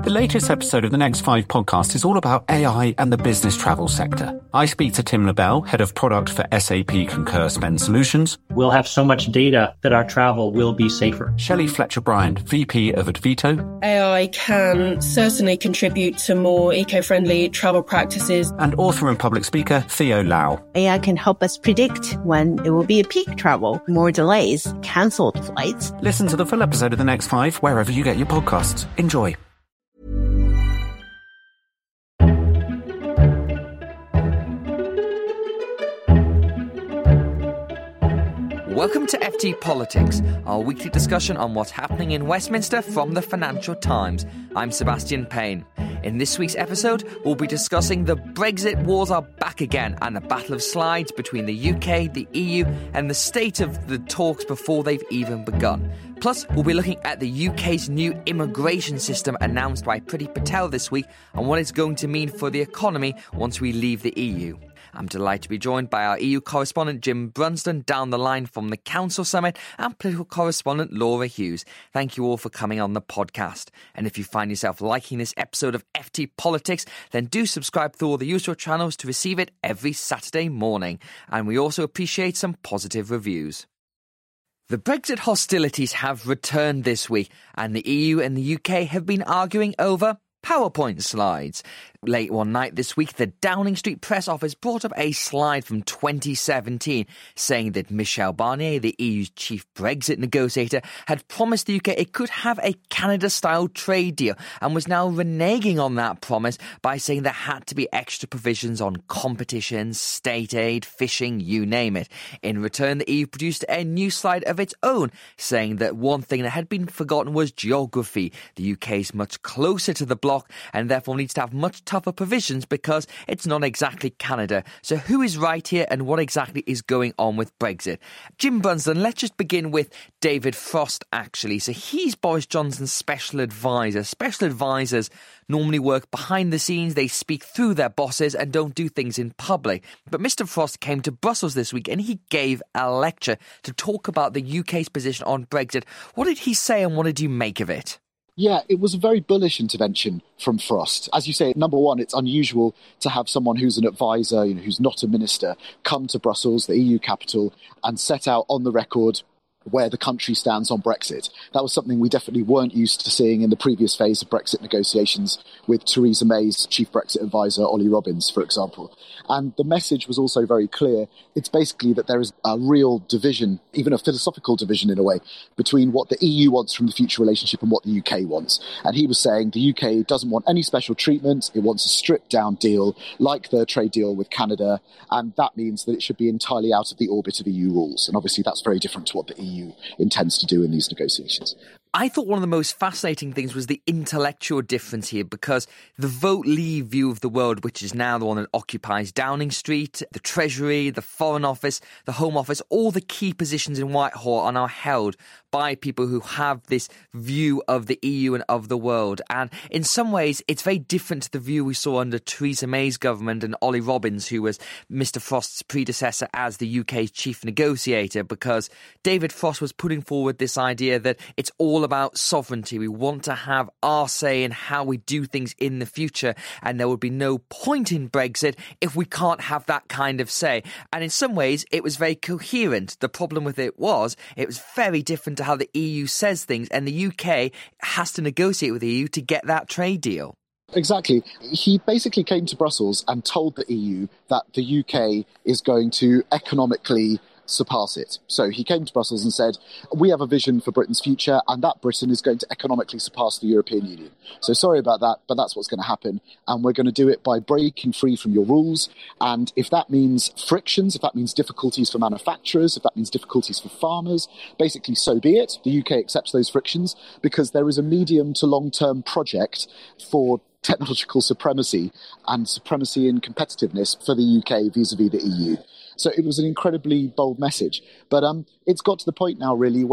The latest episode of the Next 5 podcast is all about AI and the business travel sector. I speak to Tim LaBelle, Head of Product for SAP Concur Spend Solutions. We'll have so much data that our travel will be safer. Shelley Fletcher-Bryant, VP of Advito. AI can certainly contribute to more eco-friendly travel practices. And author and public speaker Theo Lau. AI can help us predict when it will be a peak travel, more delays, cancelled flights. Listen to the full episode of The Next 5 wherever you get your podcasts. Enjoy. Welcome to FT Politics, our weekly discussion on what's happening in Westminster from the Financial Times. I'm Sebastian Payne. In this week's episode, we'll be discussing the Brexit wars are back again and the battle of slides between the UK, the EU and the state of the talks before they've even begun. Plus, we'll be looking at the UK's new immigration system announced by Priti Patel this week and what it's going to mean for the economy once we leave the EU. I'm delighted to be joined by our EU correspondent Jim Brunsden down the line from the Council Summit and political correspondent Laura Hughes. Thank you all for coming on the podcast. And if you find yourself liking this episode of FT Politics, then do subscribe through all the usual channels to receive it every Saturday morning. And we also appreciate some positive reviews. The Brexit hostilities have returned this week, and the EU and the UK have been arguing over PowerPoint slides. Late one night this week, the Downing Street press office brought up a slide from 2017 saying that Michel Barnier, the EU's chief Brexit negotiator, had promised the UK it could have a Canada-style trade deal and was now reneging on that promise by saying there had to be extra provisions on competition, state aid, fishing, you name it. In return, the EU produced a new slide of its own, saying that one thing that had been forgotten was geography. The UK is much closer to the bloc and therefore needs to have much tougher provisions because it's not exactly Canada. So who is right here and what exactly is going on with Brexit? Jim Brunsden, let's just begin with David Frost, actually. So he's Boris Johnson's special advisor. Special advisors normally work behind the scenes. They speak through their bosses and don't do things in public. But Mr. Frost came to Brussels this week and he gave a lecture to talk about the UK's position on Brexit. What did he say and what did you make of it? Yeah, it was a very bullish intervention from Frost. As you say, number one, it's unusual to have someone who's an advisor, who's not a minister, come to Brussels, the EU capital, and set out on the record where the country stands on Brexit. That was something we definitely weren't used to seeing in the previous phase of Brexit negotiations with Theresa May's chief Brexit advisor, Ollie Robbins, for example. And the message was also very clear. It's basically that there is a real division, even a philosophical division in a way, between what the EU wants from the future relationship and what the UK wants. And he was saying the UK doesn't want any special treatment. It wants a stripped down deal like the trade deal with Canada. And that means that it should be entirely out of the orbit of EU rules. And obviously that's very different to what the EU intends to do in these negotiations. I thought one of the most fascinating things was the intellectual difference here, because the Vote Leave view of the world, which is now the one that occupies Downing Street, the Treasury, the Foreign Office, the Home Office, all the key positions in Whitehall are now held by people who have this view of the EU and of the world. And in some ways, it's very different to the view we saw under Theresa May's government and Ollie Robbins, who was Mr. Frost's predecessor as the UK's chief negotiator, because David Frost was putting forward this idea that it's all about sovereignty. We want to have our say in how we do things in the future, and there would be no point in Brexit if we can't have that kind of say. And in some ways, it was very coherent. The problem with it was very different to how the EU says things, and the UK has to negotiate with the EU to get that trade deal. Exactly. He basically came to Brussels and told the EU that the UK is going to economically surpass it. So he came to Brussels and said, we have a vision for Britain's future, and that Britain is going to economically surpass the European Union. So sorry about that, but that's what's going to happen. And we're going to do it by breaking free from your rules. And if that means frictions, if that means difficulties for manufacturers, if that means difficulties for farmers, basically so be it. The UK accepts those frictions because there is a medium to long-term project for technological supremacy and supremacy in competitiveness for the UK vis-a-vis the EU. So it was an incredibly bold message. But it's got to the point now, really, where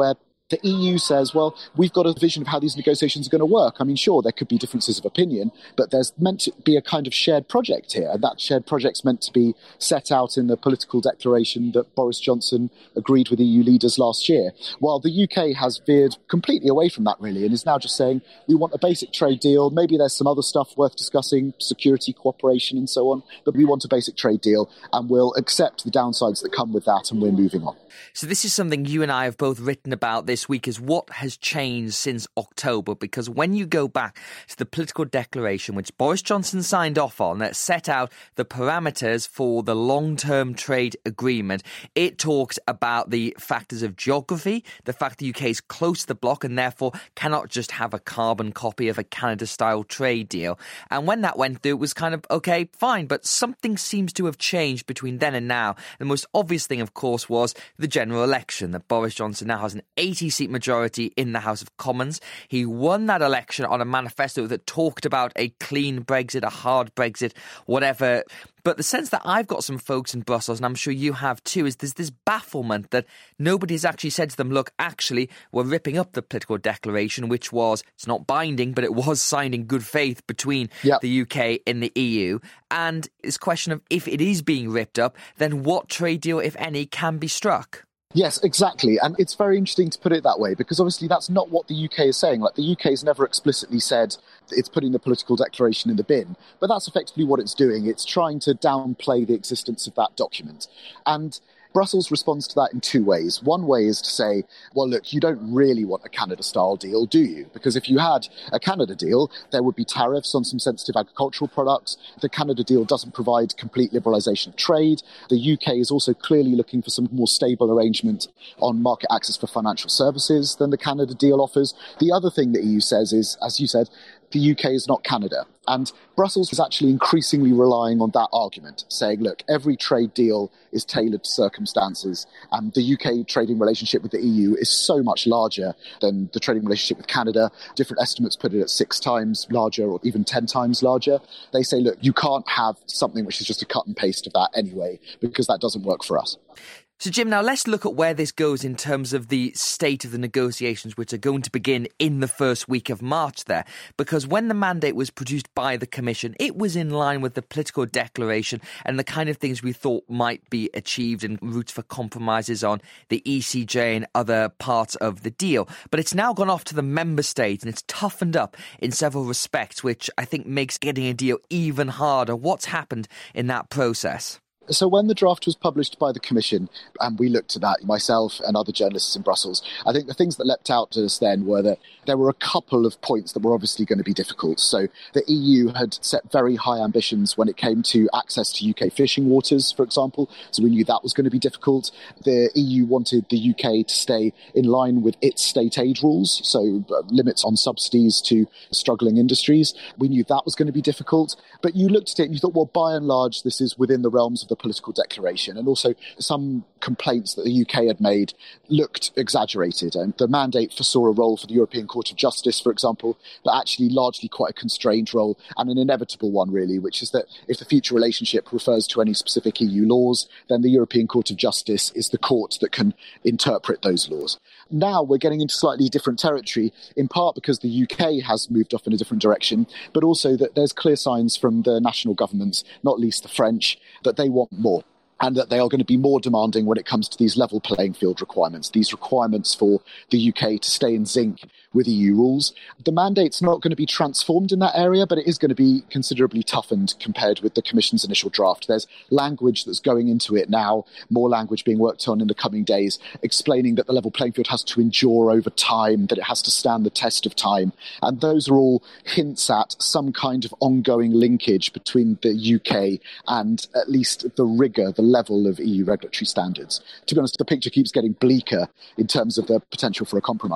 The EU says, well, we've got a vision of how these negotiations are going to work. I mean, sure, there could be differences of opinion, but there's meant to be a kind of shared project here. And that shared project's meant to be set out in the political declaration that Boris Johnson agreed with EU leaders last year. While the UK has veered completely away from that, really, and is now just saying, we want a basic trade deal. Maybe there's some other stuff worth discussing, security, cooperation, and so on. But we want a basic trade deal, and we'll accept the downsides that come with that, and we're moving on. So this is something you and I have both written about this week, is what has changed since October. Because when you go back to the political declaration, which Boris Johnson signed off on, that set out the parameters for the long-term trade agreement, it talks about the factors of geography, the fact the UK is close to the bloc and therefore cannot just have a carbon copy of a Canada-style trade deal. And when that went through, it was kind of, okay, fine, but something seems to have changed between then and now. The most obvious thing, of course, was the general election, that Boris Johnson now has an 80-seat majority in the House of Commons. He won that election on a manifesto that talked about a clean Brexit, a hard Brexit, whatever. But the sense that I've got some folks in Brussels, and I'm sure you have too, is there's this bafflement that nobody's actually said to them, look, actually, we're ripping up the political declaration, which was, it's not binding, but it was signed in good faith between the UK and the EU. And it's a question of, if it is being ripped up, then what trade deal, if any, can be struck? Yes, exactly. And it's very interesting to put it that way, because obviously that's not what the UK is saying. Like, the UK has never explicitly said it's putting the political declaration in the bin, but that's effectively what it's doing. It's trying to downplay the existence of that document. And Brussels responds to that in two ways. One way is to say, well, look, you don't really want a Canada-style deal, do you? Because if you had a Canada deal, there would be tariffs on some sensitive agricultural products. The Canada deal doesn't provide complete liberalisation of trade. The UK is also clearly looking for some more stable arrangement on market access for financial services than the Canada deal offers. The other thing the EU says is, as you said, the UK is not Canada. And Brussels is actually increasingly relying on that argument, saying, look, every trade deal is tailored to circumstances, and the UK trading relationship with the EU is so much larger than the trading relationship with Canada. Different estimates put it at 6 times larger or even 10 times larger. They say, look, you can't have something which is just a cut and paste of that anyway, because that doesn't work for us. So, Jim, now let's look at where this goes in terms of the state of the negotiations, which are going to begin in the first week of March there. Because when the mandate was produced by the Commission, it was in line with the political declaration and the kind of things we thought might be achieved and routes for compromises on the ECJ and other parts of the deal. But it's now gone off to the member states and it's toughened up in several respects, which I think makes getting a deal even harder. What's happened in that process? So when the draft was published by the Commission, and we looked at that, myself and other journalists in Brussels, I think the things that leapt out to us then were that there were a couple of points that were obviously going to be difficult. So the EU had set very high ambitions when it came to access to UK fishing waters, for example. So we knew that was going to be difficult. The EU wanted the UK to stay in line with its state aid rules, so limits on subsidies to struggling industries. We knew that was going to be difficult. But you looked at it and you thought, well, by and large, this is within the realms of the political declaration, and also some complaints that the UK had made looked exaggerated. And the mandate foresaw a role for the European Court of Justice, for example, but actually largely quite a constrained role, and an inevitable one, really, which is that if the future relationship refers to any specific EU laws, then the European Court of Justice is the court that can interpret those laws. Now we're getting into slightly different territory, in part because the UK has moved off in a different direction, but also that there's clear signs from the national governments, not least the French, that they want more, and that they are going to be more demanding when it comes to these level playing field requirements, these requirements for the UK to stay in sync with EU rules. The mandate's not going to be transformed in that area, but it is going to be considerably toughened compared with the Commission's initial draft. There's language that's going into it now, more language being worked on in the coming days, explaining that the level playing field has to endure over time, that it has to stand the test of time. And those are all hints at some kind of ongoing linkage between the UK and at least the rigour, the level of EU regulatory standards. To be honest, the picture keeps getting bleaker in terms of the potential for a compromise.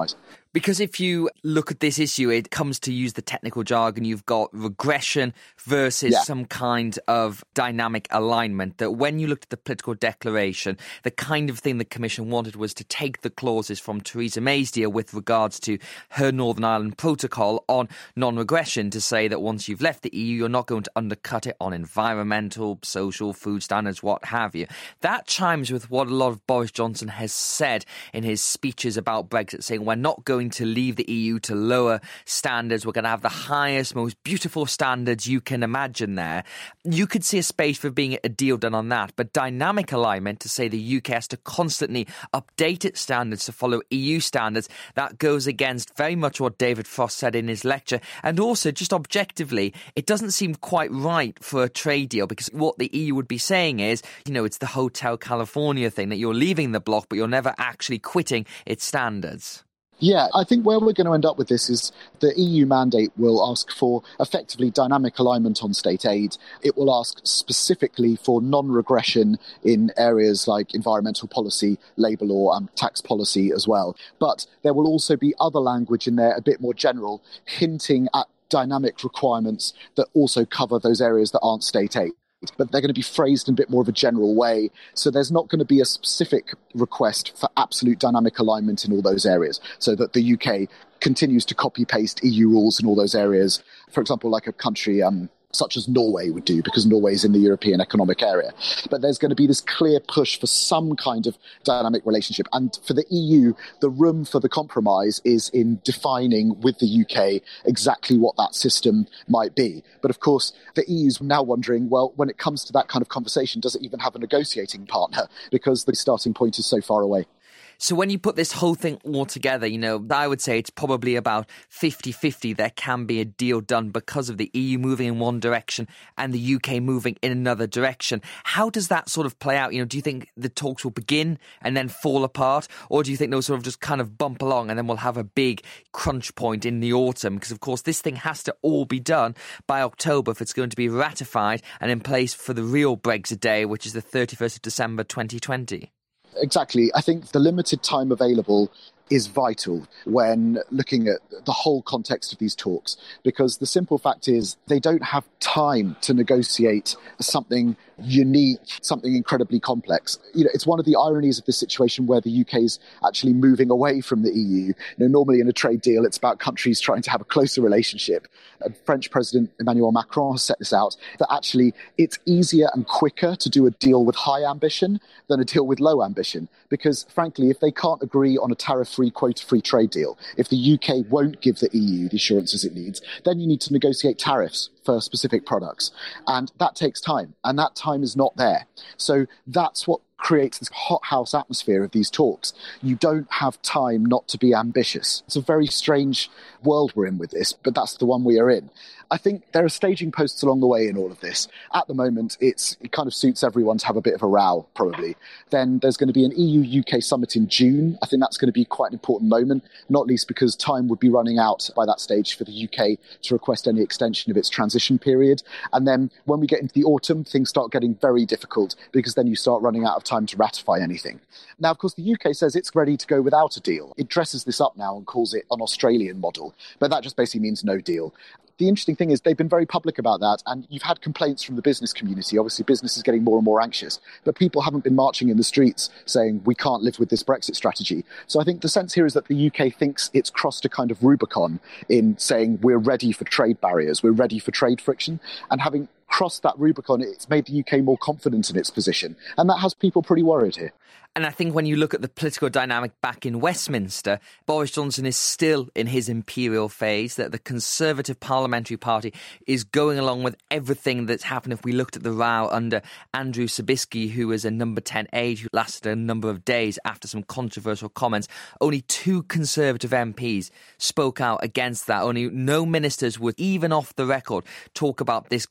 Because if you look at this issue, it comes to use the technical jargon, you've got regression versus some kind of dynamic alignment. That when you looked at the political declaration, the kind of thing the Commission wanted was to take the clauses from Theresa May's deal with regards to her Northern Ireland protocol on non-regression to say that once you've left the EU, you're not going to undercut it on environmental, social, food standards, what have you. That chimes with what a lot of Boris Johnson has said in his speeches about Brexit, saying we're not going to leave the EU to lower standards. We're going to have the highest, most beautiful standards you can imagine there. You could see a space for being a deal done on that, but dynamic alignment to say the UK has to constantly update its standards to follow EU standards, that goes against very much what David Frost said in his lecture. And also, just objectively, it doesn't seem quite right for a trade deal, because what the EU would be saying is, it's the Hotel California thing, that you're leaving the bloc, but you're never actually quitting its standards. Yeah, I think where we're going to end up with this is the EU mandate will ask for effectively dynamic alignment on state aid. It will ask specifically for non-regression in areas like environmental policy, labour law and tax policy as well. But there will also be other language in there, a bit more general, hinting at dynamic requirements that also cover those areas that aren't state aid. But they're going to be phrased in a bit more of a general way. So there's not going to be a specific request for absolute dynamic alignment in all those areas, so that the UK continues to copy-paste EU rules in all those areas. For example, like a country such as Norway would do, because Norway is in the European Economic Area. But there's going to be this clear push for some kind of dynamic relationship. And for the EU, the room for the compromise is in defining with the UK exactly what that system might be. But of course, the EU's now wondering, well, when it comes to that kind of conversation, does it even have a negotiating partner? Because the starting point is so far away. So when you put this whole thing all together, I would say it's probably about 50-50. There can be a deal done because of the EU moving in one direction and the UK moving in another direction. How does that sort of play out? Do you think the talks will begin and then fall apart? Or do you think they'll sort of just kind of bump along and then we'll have a big crunch point in the autumn? Because, of course, this thing has to all be done by October if it's going to be ratified and in place for the real Brexit day, which is the 31st of December 2020. Exactly. I think the limited time available is vital when looking at the whole context of these talks, because the simple fact is they don't have time to negotiate something unique, something incredibly complex. It's one of the ironies of this situation where the UK is actually moving away from the EU. Normally in a trade deal, it's about countries trying to have a closer relationship. French President Emmanuel Macron has set this out, that actually it's easier and quicker to do a deal with high ambition than a deal with low ambition. Because frankly, if they can't agree on a tariff-free, quota-free trade deal, if the UK won't give the EU the assurances it needs, then you need to negotiate tariffs for specific products. And that takes time, and that time is not there. So that's what creates this hothouse atmosphere of these talks. You don't have time not to be ambitious. It's a very strange world we're in with this, but that's the one we are in. I think there are staging posts along the way in all of this. At the moment, it kind of suits everyone to have a bit of a row, probably. Then there's going to be an EU-UK summit in June. I think that's going to be quite an important moment, not least because time would be running out by that stage for the UK to request any extension of its transition period. And then when we get into the autumn, things start getting very difficult, because then you start running out of time to ratify anything. Now, of course, the UK says it's ready to go without a deal. It dresses this up now and calls it an Australian model, but that just basically means no deal. The interesting thing is they've been very public about that, and you've had complaints from the business community. Obviously, business is getting more and more anxious, but people haven't been marching in the streets saying we can't live with this Brexit strategy. So I think the sense here is that the UK thinks it's crossed a kind of Rubicon in saying we're ready for trade barriers, we're ready for trade friction, and having crossed that Rubicon, it's made the UK more confident in its position, and that has people pretty worried here. And I think when you look at the political dynamic back in Westminster, Boris Johnson is still in his imperial phase, that the Conservative Parliamentary Party is going along with everything that's happened. If we looked at the row under Andrew Sabisky, who was a number 10 aide who lasted a number of days after some controversial comments, only 2 Conservative MPs spoke out against that. Only no ministers would, even off the record, talk about this guy who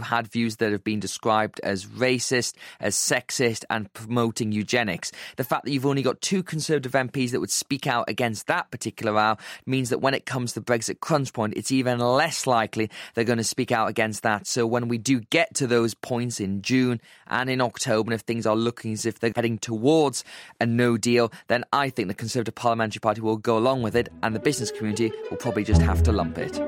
had views that have been described as racist, as sexist and promoting eugenics. The fact that you've only got 2 Conservative MPs that would speak out against that particular row means that when it comes to Brexit crunch point, it's even less likely they're going to speak out against that. So when we do get to those points in June and in October, and if things are looking as if they're heading towards a no deal, then I think the Conservative Parliamentary Party will go along with it and the business community will probably just have to lump it.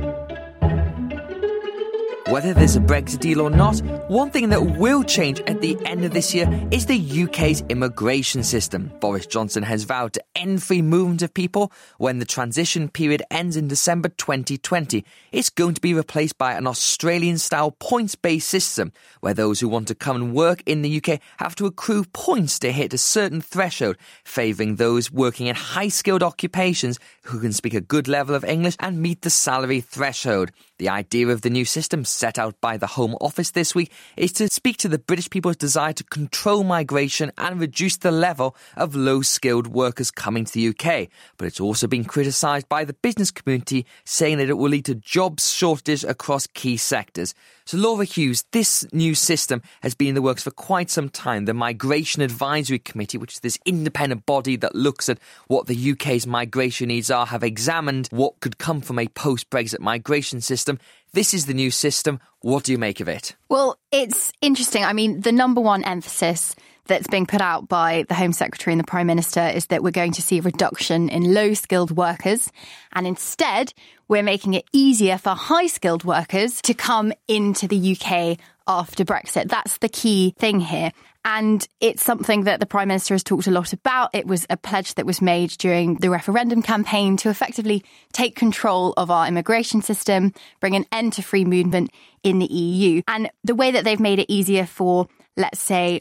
Whether there's a Brexit deal or not, one thing that will change at the end of this year is the UK's immigration system. Boris Johnson has vowed to end free movement of people when the transition period ends in December 2020. It's going to be replaced by an Australian-style points-based system where those who want to come and work in the UK have to accrue points to hit a certain threshold, favouring those working in high-skilled occupations who can speak a good level of English and meet the salary threshold. The idea of the new system set out by the Home Office this week is to speak to the British people's desire to control migration and reduce the level of low-skilled workers coming to the UK. But it's also been criticised by the business community, saying that it will lead to jobs shortages across key sectors. So Laura Hughes, this new system has been in the works for quite some time. The Migration Advisory Committee, which is this independent body that looks at what the UK's migration needs are, have examined what could come from a post-Brexit migration system. This is the new system. What do you make of it? Well, it's interesting. I mean, the number one emphasis that's being put out by the Home Secretary and the Prime Minister is that we're going to see a reduction in low-skilled workers. And instead, we're making it easier for high-skilled workers to come into the UK after Brexit. That's the key thing here. And it's something that the Prime Minister has talked a lot about. It was a pledge that was made during the referendum campaign to effectively take control of our immigration system, bring an end to free movement in the EU. And the way that they've made it easier for, let's say,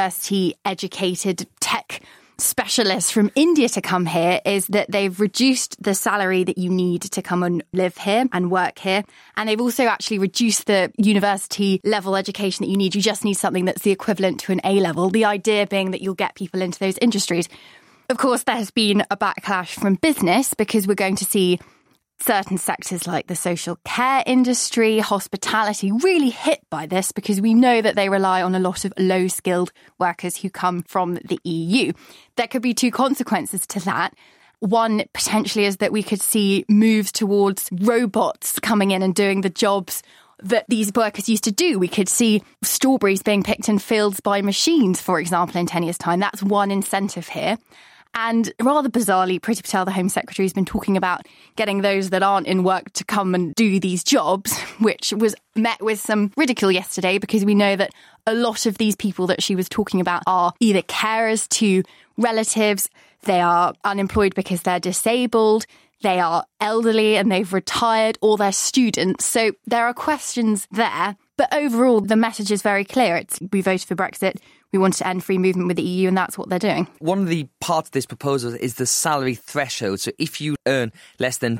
university-educated tech specialists from India to come here is that they've reduced the salary that you need to come and live here and work here. And they've also actually reduced the university level education that you need. You just need something that's the equivalent to an A-level. The idea being that you'll get people into those industries. Of course, there has been a backlash from business because we're going to see certain sectors like the social care industry, hospitality, really hit by this because we know that they rely on a lot of low-skilled workers who come from the EU. There could be 2 consequences to that. One, potentially, is that we could see moves towards robots coming in and doing the jobs that these workers used to do. We could see strawberries being picked in fields by machines, for example, in 10 years' time. That's one incentive here. And rather bizarrely, Priti Patel, the Home Secretary, has been talking about getting those that aren't in work to come and do these jobs, which was met with some ridicule yesterday because we know that a lot of these people that she was talking about are either carers to relatives, they are unemployed because they're disabled, they are elderly and they've retired, or they're students. So there are questions there. But overall, the message is very clear. We voted for Brexit. We wanted to end free movement with the EU, and that's what they're doing. One of the parts of this proposal is the salary threshold. So if you earn less than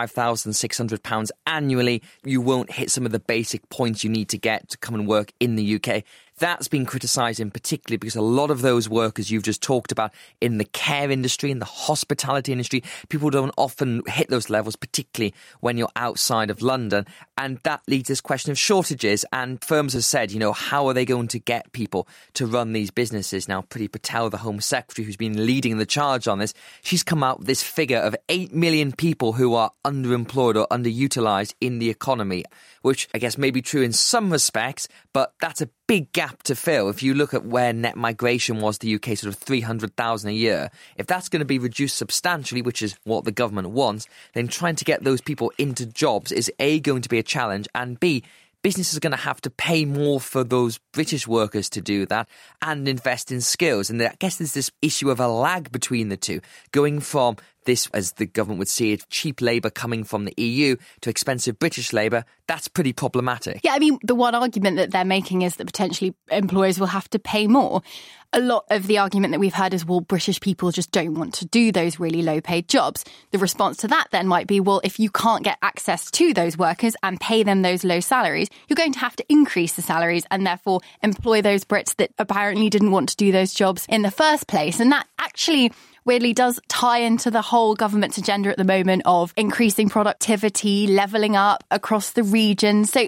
£25,600 annually, you won't hit some of the basic points you need to get to come and work in the UK. That's been criticised in particular because a lot of those workers you've just talked about in the care industry, in the hospitality industry, people don't often hit those levels, particularly when you're outside of London. And that leads to this question of shortages. And firms have said, how are they going to get people to run these businesses? Now, Priti Patel, the Home Secretary, who's been leading the charge on this, she's come out with this figure of 8 million people who are underemployed or underutilised in the economy, which I guess may be true in some respects, but that's a big gap to fill. If you look at where net migration was the UK, sort of 300,000 a year, if that's going to be reduced substantially, which is what the government wants, then trying to get those people into jobs is A, going to be a challenge, and B, businesses are going to have to pay more for those British workers to do that and invest in skills. And I guess there's this issue of a lag between the two, going from this, as the government would see it, cheap labour coming from the EU to expensive British labour. That's pretty problematic. Yeah, I mean, the one argument that they're making is that potentially employers will have to pay more. A lot of the argument that we've heard is, well, British people just don't want to do those really low-paid jobs. The response to that then might be, well, if you can't get access to those workers and pay them those low salaries, you're going to have to increase the salaries and therefore employ those Brits that apparently didn't want to do those jobs in the first place. And that actually weirdly does tie into the whole government's agenda at the moment of increasing productivity, levelling up across the region. So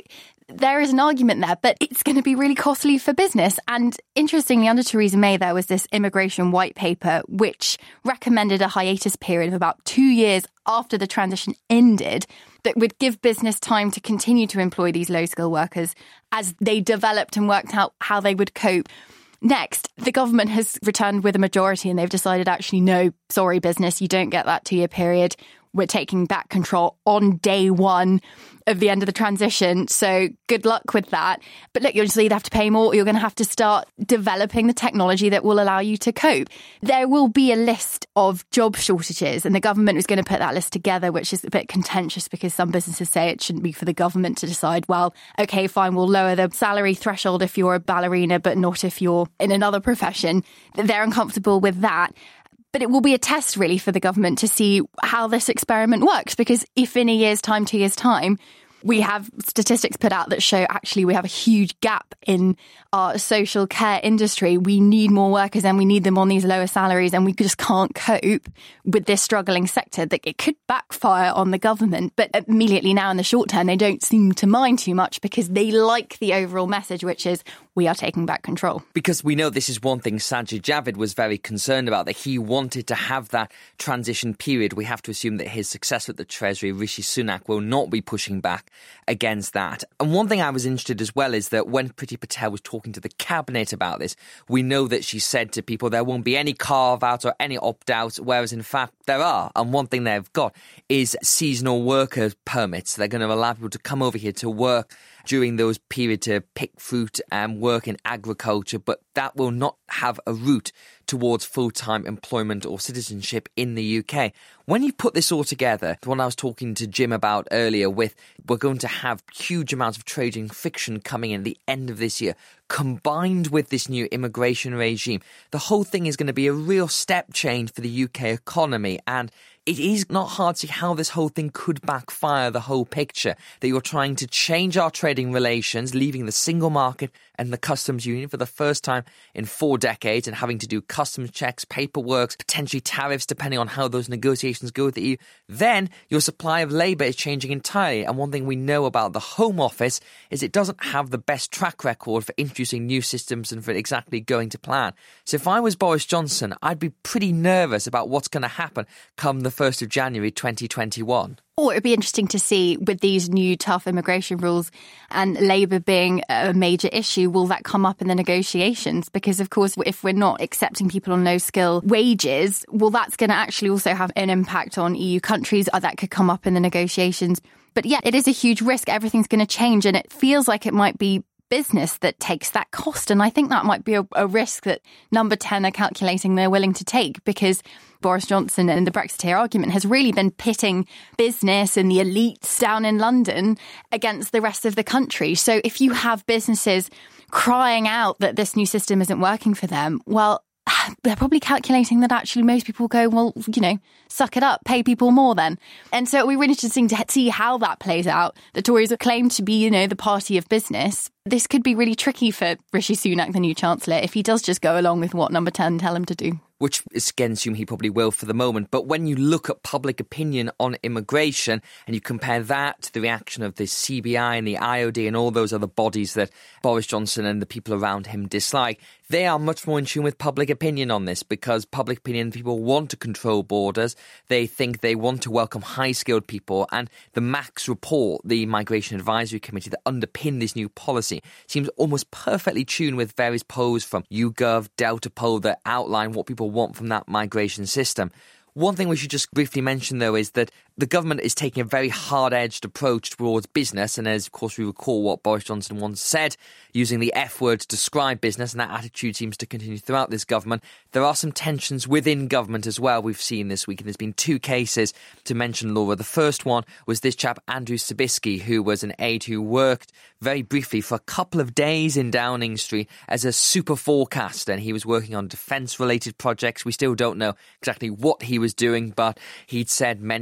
there is an argument there, but it's going to be really costly for business. And interestingly, under Theresa May, there was this immigration white paper which recommended a hiatus period of about 2 years after the transition ended that would give business time to continue to employ these low-skilled workers as they developed and worked out how they would cope. Next, the government has returned with a majority and they've decided, actually, no, sorry, business, you don't get that 2-year period. We're taking back control on day one of the end of the transition. So good luck with that. But look, you'll just either have to pay more or you're going to have to start developing the technology that will allow you to cope. There will be a list of job shortages and the government is going to put that list together, which is a bit contentious because some businesses say it shouldn't be for the government to decide, well, OK, fine, we'll lower the salary threshold if you're a ballerina, but not if you're in another profession. They're uncomfortable with that. But it will be a test, really, for the government to see how this experiment works, because if in a year's time, 2 years' time, we have statistics put out that show actually we have a huge gap in our social care industry. We need more workers and we need them on these lower salaries and we just can't cope with this struggling sector, that it could backfire on the government. But immediately now in the short term, they don't seem to mind too much because they like the overall message, which is we are taking back control. Because we know this is one thing Sajid Javid was very concerned about, that he wanted to have that transition period. We have to assume that his successor at the Treasury, Rishi Sunak, will not be pushing back against that. And one thing I was interested as well is that when Priti Patel was talking to the cabinet about this, we know that she said to people there won't be any carve-out or any opt-out, whereas in fact there are. And one thing they've got is seasonal worker permits. They're going to allow people to come over here to work during those periods to pick fruit and work in agriculture, but that will not have a route towards full-time employment or citizenship in the UK. When you put this all together, the one I was talking to Jim about earlier with, we're going to have huge amounts of trading fiction coming in the end of this year, combined with this new immigration regime, the whole thing is going to be a real step change for the UK economy. And it is not hard to see how this whole thing could backfire the whole picture, that you're trying to change our trading relations, leaving the single market and the customs union for the first time in 4 decades and having to do customs checks, paperwork, potentially tariffs, depending on how those negotiations go with the EU. Then your supply of labour is changing entirely. And one thing we know about the Home Office is it doesn't have the best track record for introducing new systems and for exactly going to plan. So if I was Boris Johnson, I'd be pretty nervous about what's going to happen come the 1st of January 2021. Or it'd be interesting to see with these new tough immigration rules and labour being a major issue, will that come up in the negotiations? Because, of course, if we're not accepting people on no-skill wages, well, that's going to actually also have an impact on EU countries. That could come up in the negotiations. But yeah, it is a huge risk. Everything's going to change and it feels like it might be business that takes that cost. And I think that might be a risk that Number 10 are calculating they're willing to take, because Boris Johnson and the Brexiteer argument has really been pitting business and the elites down in London against the rest of the country. So if you have businesses crying out that this new system isn't working for them, well, they're probably calculating that actually most people go, well, suck it up, pay people more then. And so it'll be really interesting to see how that plays out. The Tories are claimed to be, the party of business. This could be really tricky for Rishi Sunak, the new Chancellor, if he does just go along with what Number 10 tell him to do. Which is, again, assume he probably will for the moment. But when you look at public opinion on immigration and you compare that to the reaction of the CBI and the IOD and all those other bodies that Boris Johnson and the people around him dislike, they are much more in tune with public opinion on this, because public opinion, people want to control borders. They think they want to welcome high-skilled people. And the MAX report, the Migration Advisory Committee that underpinned this new policy, seems almost perfectly tuned with various polls from YouGov, Delta Poll that outline what people want from that migration system. One thing we should just briefly mention, though, is that the government is taking a very hard-edged approach towards business. And as, of course, we recall what Boris Johnson once said, using the F word to describe business, and that attitude seems to continue throughout this government. There are some tensions within government as well we've seen this week. And there's been 2 cases to mention, Laura. The first one was this chap, Andrew Sabisky, who was an aide who worked very briefly for a couple of days in Downing Street as a super forecaster. And he was working on defence-related projects. We still don't know exactly what he was doing, but he'd said many controversial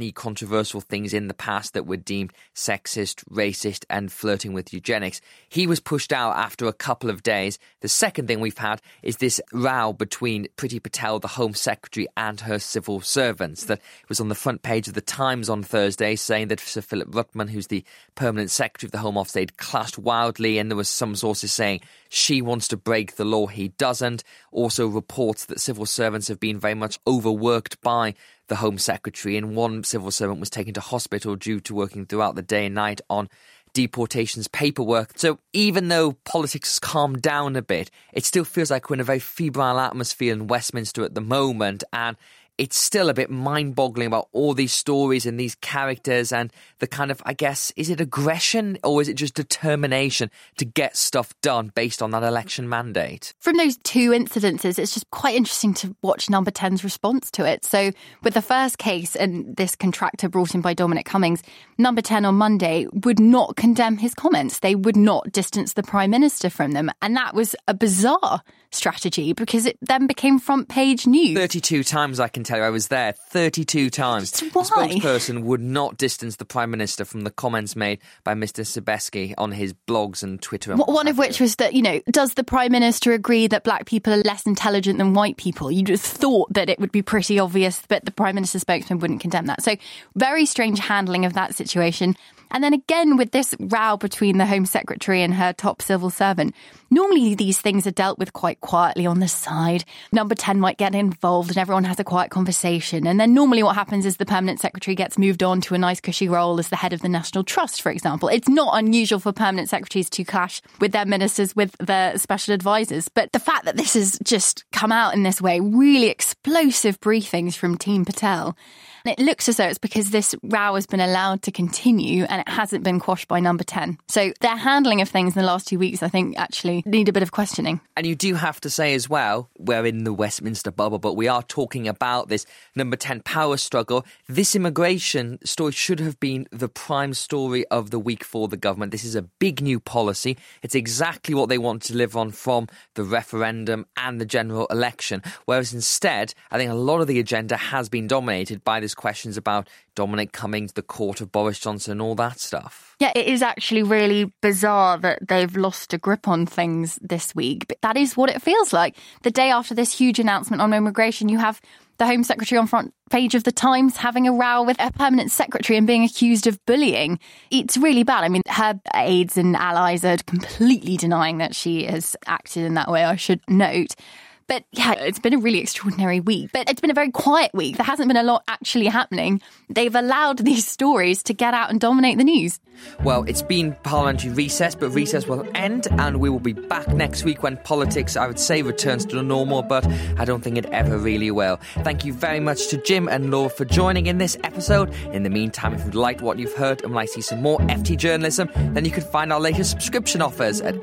controversial things in the past that were deemed sexist, racist, and flirting with eugenics. He was pushed out after a couple of days. The second thing we've had is this row between Priti Patel, the Home Secretary, and her civil servants. That was on the front page of the Times on Thursday, saying that Sir Philip Ruttman, who's the permanent Secretary of the Home Office, they'd clashed wildly, and there was some sources saying she wants to break the law, he doesn't. Also reports that civil servants have been very much overworked by the Home Secretary, and one civil servant was taken to hospital due to working throughout the day and night on deportations paperwork. So even though politics has calmed down a bit, it still feels like we're in a very febrile atmosphere in Westminster at the moment, and it's still a bit mind-boggling about all these stories and these characters and the kind of, I guess, is it aggression or is it just determination to get stuff done based on that election mandate? From those two incidences, it's just quite interesting to watch Number 10's response to it. So with the first case and this contractor brought in by Dominic Cummings, Number 10 on Monday would not condemn his comments. They would not distance the Prime Minister from them. And that was a bizarre strategy because it then became front page news. 32 times, I can tell you, I was there 32 times. Why? The spokesperson would not distance the Prime Minister from the comments made by Mr. Sebeski on his blogs and Twitter. And one of which was that, does the Prime Minister agree that black people are less intelligent than white people? You just thought that it would be pretty obvious, but the Prime Minister's spokesman wouldn't condemn that. So very strange handling of that situation. And then again, with this row between the Home Secretary and her top civil servant, normally these things are dealt with quite quietly on the side. Number 10 might get involved and everyone has a quiet conversation. And then normally what happens is the Permanent Secretary gets moved on to a nice cushy role as the head of the National Trust, for example. It's not unusual for Permanent Secretaries to clash with their ministers, with their special advisors. But the fact that this has just come out in this way, really explosive briefings from Team Patel, and it looks as though it's because this row has been allowed to continue and it hasn't been quashed by Number 10. So their handling of things in the last 2 weeks, I think, actually need a bit of questioning. And you do have to say as well, we're in the Westminster bubble, but we are talking about this Number 10 power struggle. This immigration story should have been the prime story of the week for the government. This is a big new policy. It's exactly what they want to deliver on from the referendum and the general election. Whereas instead, I think a lot of the agenda has been dominated by this questions about Dominic Cummings, the court of Boris Johnson, and all that stuff. Yeah, it is actually really bizarre that they've lost a grip on things this week. But that is what it feels like. The day after this huge announcement on immigration, you have the Home Secretary on front page of the Times having a row with a Permanent Secretary and being accused of bullying. It's really bad. I mean, her aides and allies are completely denying that she has acted in that way, I should note. But yeah, it's been a really extraordinary week. But it's been a very quiet week. There hasn't been a lot actually happening. They've allowed these stories to get out and dominate the news. Well, it's been parliamentary recess, but recess will end and we will be back next week when politics, I would say, returns to the normal, but I don't think it ever really will. Thank you very much to Jim and Laura for joining in this episode. In the meantime, if you'd liked what you've heard and would like to see some more FT journalism, then you can find our latest subscription offers at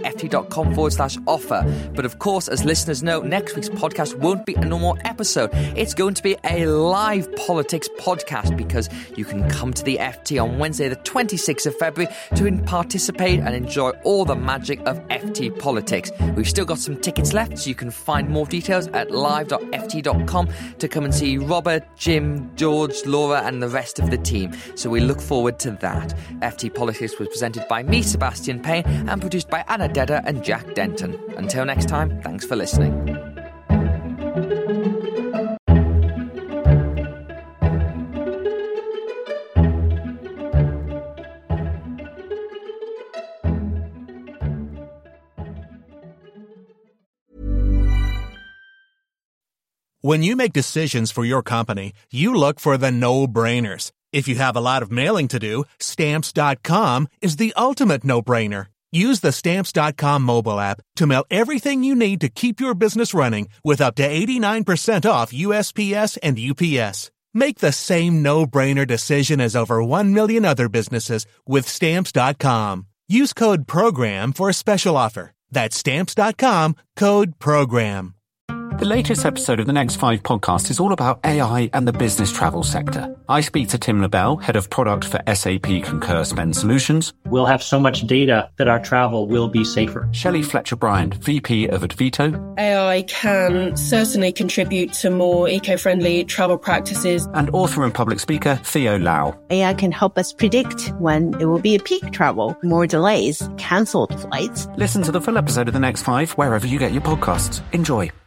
ft.com/offer. But of course, as listeners know, next week's podcast won't be a normal episode. It's going to be a live politics podcast because you can come to the FT on Wednesday the 26th of February to participate and enjoy all the magic of FT politics. We've still got some tickets left, so you can find more details at live.ft.com to come and see Robert, Jim, George, Laura and the rest of the team. So we look forward to that. FT Politics was presented by me, Sebastian Payne, and produced by Anna Dedder and Jack Denton. Until next time, thanks for listening. When you make decisions for your company, you look for the no-brainers. If you have a lot of mailing to do, Stamps.com is the ultimate no-brainer. Use the Stamps.com mobile app to mail everything you need to keep your business running with up to 89% off USPS and UPS. Make the same no-brainer decision as over 1 million other businesses with Stamps.com. Use code PROGRAM for a special offer. That's Stamps.com, code PROGRAM. The latest episode of the Next 5 podcast is all about AI and the business travel sector. I speak to Tim LaBelle, Head of Product for SAP Concur Spend Solutions. We'll have so much data that our travel will be safer. Shelley Fletcher-Bryant, VP of Advito. AI can certainly contribute to more eco-friendly travel practices. And author and public speaker Theo Lau. AI can help us predict when it will be a peak travel, more delays, cancelled flights. Listen to the full episode of the Next 5 wherever you get your podcasts. Enjoy.